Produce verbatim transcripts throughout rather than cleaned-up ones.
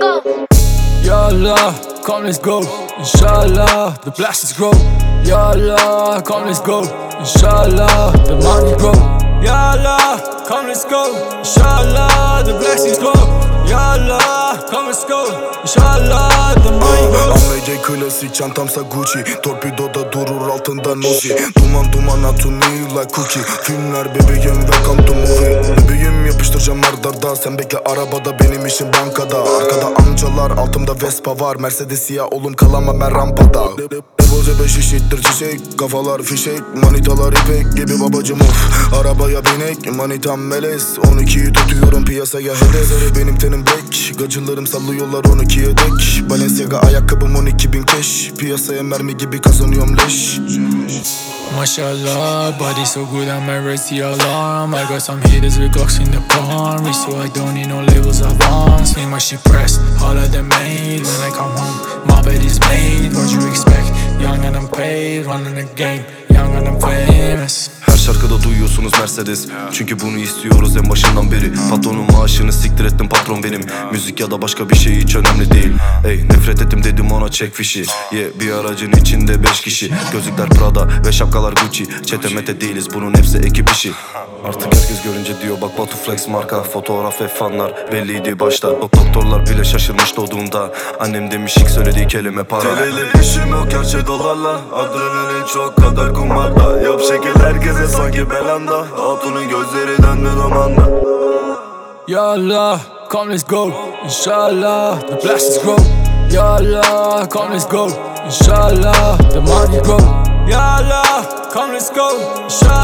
Ya Allah, come let's go. Inshallah, the blessings grow. Ya Allah, come let's go. Inshallah, the money grow. Ya Allah, come let's go. Inshallah, the blessings grow. Ya Allah, come let's go. Inshallah, the money grow. Amece klasik, çantamsa Gucci. Torpidoda durur altında Nozi. Duman duman atun me like cookie. Filmler bebeğim, welcome to movie. Bebeğim yapıştıracağım ardarda. Sen bekle arabada, benim işim bankada. Arkada amcalar, altımda Vespa var. Mercedes siyah oğlum, kalamam ben rampada. Boze beş eşittir çiçek. Kafalar fişek, manitalar ipek gibi babacım of. Arabaya binek, manitam melez. On ikiyi tutuyorum piyasaya hedef. Benim tenim black, gacılarım sallıyorlar on ikiye dek. Balenciaga ayakkabım on iki bin cash. Piyasaya mermi gibi kazanıyorum leş. Mashallah, body so good I might raise the alarm. I got some hitters with Glocks in the palm. Rich so I don't need no labels advance. Need my shit pressed, all of them made. When I come home, my bed is made. What you expect? Young and I'm paid, running the game. Young and I'm famous. Her şarkıda duyuyorsunuz Mercedes. Çünkü bunu istiyoruz en başından beri. Patronun maaşını siktir ettim, patron benim. Müzik ya da başka bir şey hiç önemli değil. Ey nefret ettim dedim ona, çek fişi. Ye yeah, bir aracın içinde beş kişi. Gözlükler Prada ve şapkalar Gucci. Çete mete değiliz, bunun hepsi ekip işi. Artık herkes görünce diyor bak Batu Flex marka. Fotoğraf ve fanlar belliydi başta. O doktorlar bile şaşırmış doğduğunda. Annem demiş ilk söylediği kelime para. Teleli işim yok gerçi dolarla. Adrenalin çok kadar kumarda. Yap şekil herkese sanki belanda. Hatunun gözleri döndü damanda. Ya Allah, come let's go. Inshallah, the blessings grow. Ya Allah, come let's go. Inshallah, the money grow. Ya Allah, come let's go.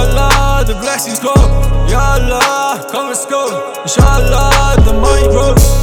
Inshallah, the blessings grow. Ya Allah, come let's go. Inshallah, the money grow.